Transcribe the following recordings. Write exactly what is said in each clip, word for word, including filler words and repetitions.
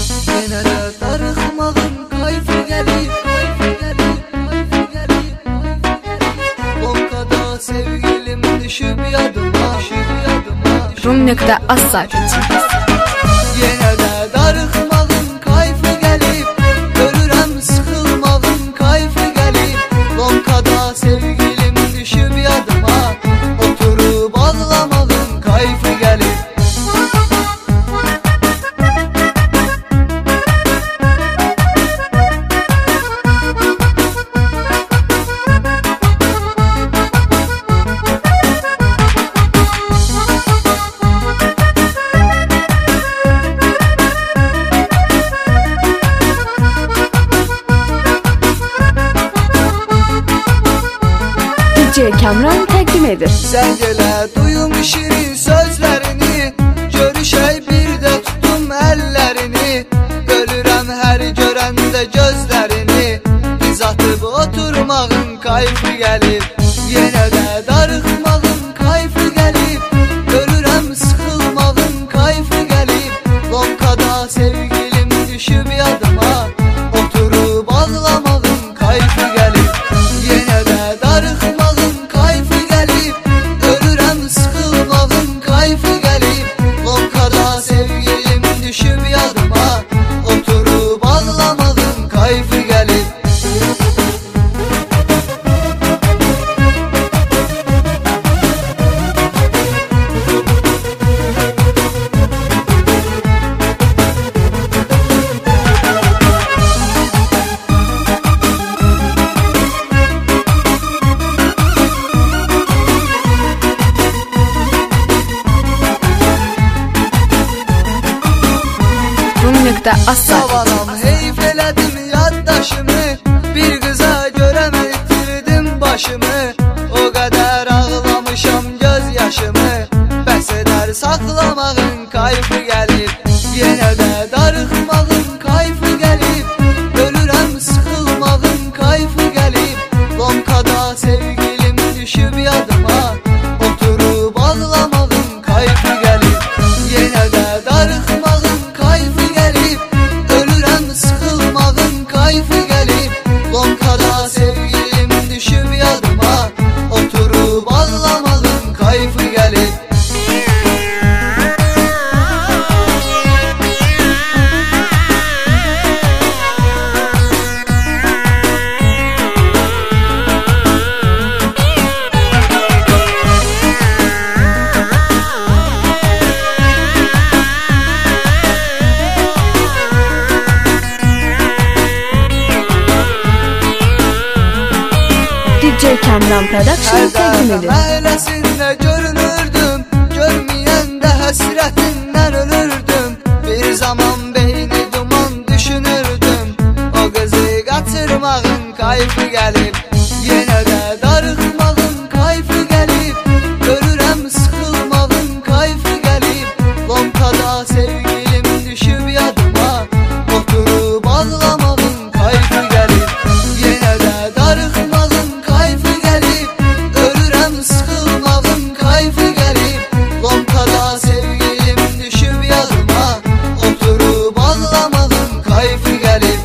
Yenə də darıxmağın kayfı gəlir, kayfı gəlir, kayfı gəlir, kayfı gəlir. Lonkada sevgilim düşüb yadıma, düşüb yadıma. rum nöqtə az sayfası. Yenə də darıxmağın kayfı gəlib, ölürəm sıxılmağın kayfı gəlib. Lonkada sevgilim düşüb yadıma, oturub ağlamağın kayfı gəlib. D J Kamran təqdim edir. Sən gələ duyum şirin sözlərini, görüşək bir də tutum əllərini. Görürəm hər görəndə gözlərini, biz atıb oturmağın kayfı gəlib. Yenə də darıxmağın kayfı gəlib, görürəm sıxılmağın kayfı gəlib. Lonkada sevgilim düşüb yadıma, oturub ağlamağın kayfı gəlib. Yenə də darıxmağın kayfı gəlib, ölürəm sıxılmağın kayfı gəlib. Lonkada sevgilim düşüb yadıma, oturub ağlamağın kayfı gəlib. rum nöqtə az sayfası. Savalam heyf elədim yaddaşımı, bir qıza görə mən itirdim başımı. O qədər ağlamışam göz yaşımı, bəs edər saxlamağın kayfı gəlib. Yenə də darıxmağın kayfı gəlib, ölürəm sıxılmağın kayfı gəlib. Lonkada sevgilim düşüb yadıma, oturub ağlamağın kayfı gəlib. Yenə də darıxmağın kayfı gəlib, ölürəm sıxılmağın kayfı gəlib. Lonkada sevgilim düşüb yadıma, oturub ağlamağın kayfı gəlib. D J Kamran Production təqdim edir. Məhəlləsində görünürdüm, görməyəndə həsrətindən ölürdüm. Bir zaman beyni duman düşünürdüm, o qızı qaçırmağın kayfı gəlib. Yenə də darıxmağın kayfı gəlib, görürəm sıxılmağın kayfı gəlib. Lonkada sevgilim düşüb yadıma, oturub ağlamağın kayfı gəlib. Yenə də darıxmağın kayfı gəlib, ölürəm sıxılmağın kayfı gəlib. Lonkada sevgilim düşüb yadıma, oturub ağlamağın kayfı gəlib.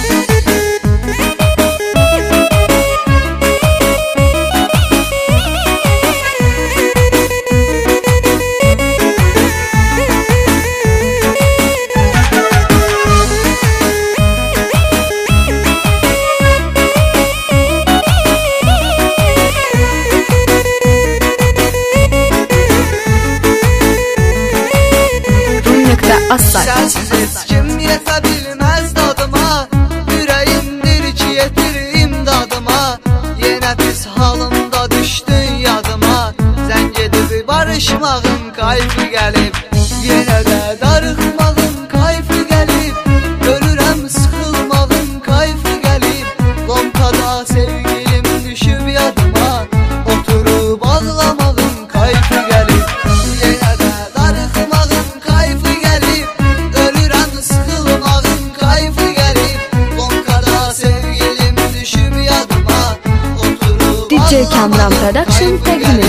rum nöqtə az sayfası. Sensiz heç kim yetə bilməz dadıma, ürəyimdir ki yetir imdadıma. Yenə pis halımda düşdün yadıma, sən gedib barışmağın kayfı gəlib. Yenə də darıxmağın kayfı gəlib, görürəm sıxılmağın kayfı gəlib. Lonkada sevgilim düşüb yadıma, oturub ağlamağın kayfı gəlib. Yenə də darıxmağın kayfı gəlib, ölürəm sıxılmağın kayfı gəlib. Lonkada sevgilim düşüb yadıma, oturub D J Kamran ağlamağın Production kayfı təqdim gəlib. edir.